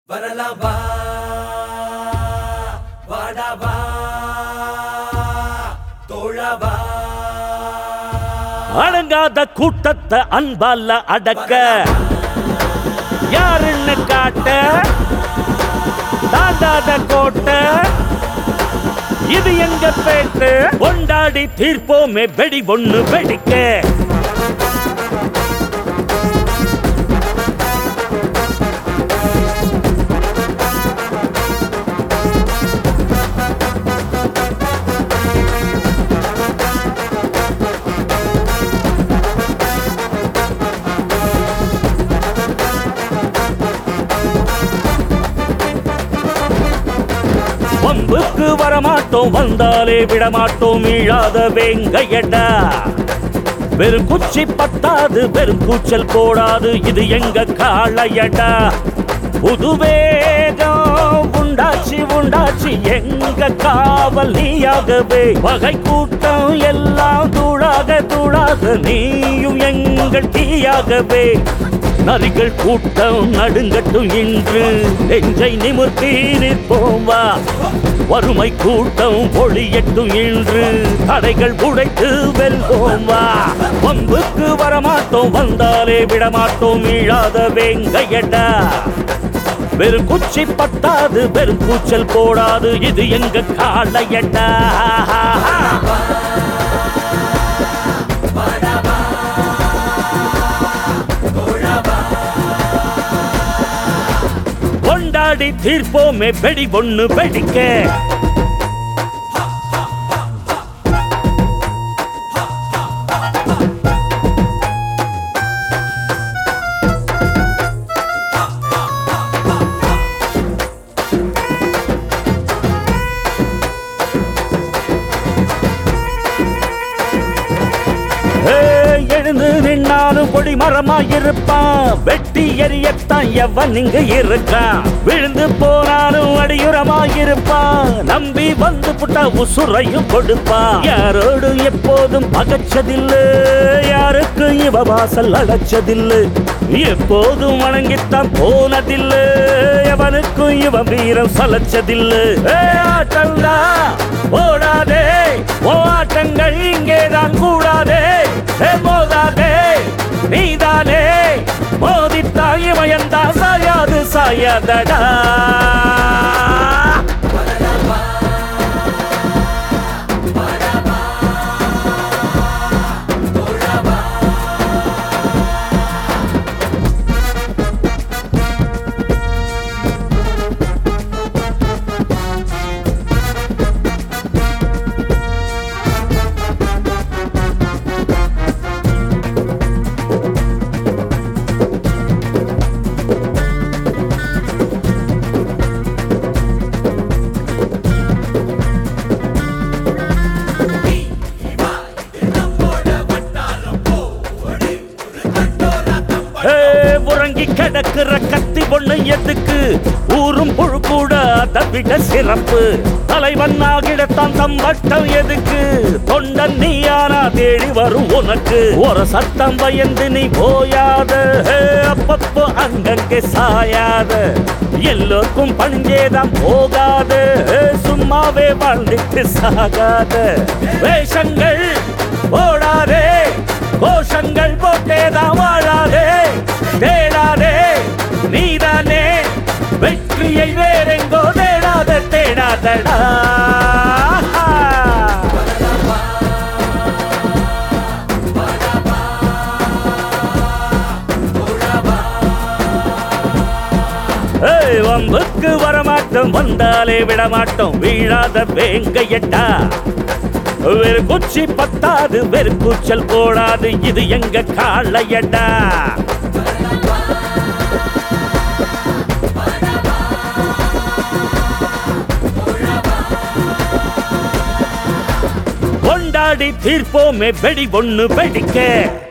வரலாம் வா வாடா வா தோழா வா. அடங்காத கூட்டத்தை அன்பால அடக்க யாருன்னு காட்ட தாண்டாத கோட்டை இது எங்க பேட்டு. கொண்டாடி தீர்ப்போமே வெடி ஒண்ணு வெடிக்க. வம்புக்கு வரமாட்டோம், வந்தாலே விடமாட்டோம், மீளாத வேங்கையடா. வெறும் குச்சி பத்தாது, வெறும் கூச்சல் போடாது, இது எங்க காளையடா. புதுவேகம் உண்டாச்சி உண்டாச்சி எங்க காவல் நீயாகவே. வகை கூட்டம் எல்லாம் தூளாக தூளாக நீயும் எங்கள் தீயாகவே. நரிகள் கூட்டம் நடுங்கட்டும் இன்று நெஞ்சை நிமிர்த்தி நிற்போம் வா. வறுமை கூட்டம் ஒளியட்டும் இன்று தடைகள் உடைத்து வெல்வோம் வா. வம்புக்கு வரமாட்டோம், வந்தாலே விடமாட்டோம், மீளாத வேங்கையடா. வெறும் குச்சி பத்தாது, வெறும் கூச்சல் போடாது, இது எங்க காளையடா. கொண்டாடி தீர்ப்போமே வெடி ஒண்ணு வெடிக்க. எழுந்து நின்னாலும் கொடி மரமாயிருப்பான், வெட்டி எரியத்தான் எவன் இங்கு இருக்கான். விழுந்து போனாலும் அடியுரமாயிருப்பான், நம்பி வந்து புட்டா உசுரையும் கொடுப்பான். யாரோடு எப்போதும் பகச்சதில்லை, யாருக்கு இவ வாசல் அடைச்சதில்லை. எப்போதும் வணங்கித்தான் போனதில்லை, எவனுக்கும் இவ வீரம் சலச்சதில்லை. ஆட்டங்கா ஓடாதே, ஓ ஆட்டங்கள் இங்கேதான் கூடாதே. மோதாதே நீதானே, மோதித்தாய் இவயந்தா சாயாது சாயாதடா. உறங்கி கிடக்குற கத்தி பொண்ணு எதுக்கு, ஊரும் புழு கூட அதை விட சிறப்பு. தலைவன் ஆகிடத்தான் தம்பட்டம் எதுக்கு, தொண்டன் நீயானா தேடி வரும் உனக்கு. ஒரு சத்தம் பயந்து நீ போயாத, அப்பப்போ அங்கங்கே சாயாத. எல்லோருக்கும் பணிஞ்சேதான் போகாத, சும்மாவே வாழ்ந்துட்டு சாகாத. வேஷங்கள் ஓடாதே, கோஷங்கள் போட்டேதான் வாழாதே. தேடாதே நீதானே, வெற்றியை வேறெங்கோ தேடாத தேடாதடா. வம்புக்கு வரமாட்டோம், வந்தாலே விடமாட்டோம், வீழாத வேங்கையடா. வெறு குச்சி பத்தாது, வெறு கூச்சல் போடாது, இது எங்க காளையடா. கொண்டாடி தீர்ப்போமே வெடி ஒண்ணு வெடிக்க.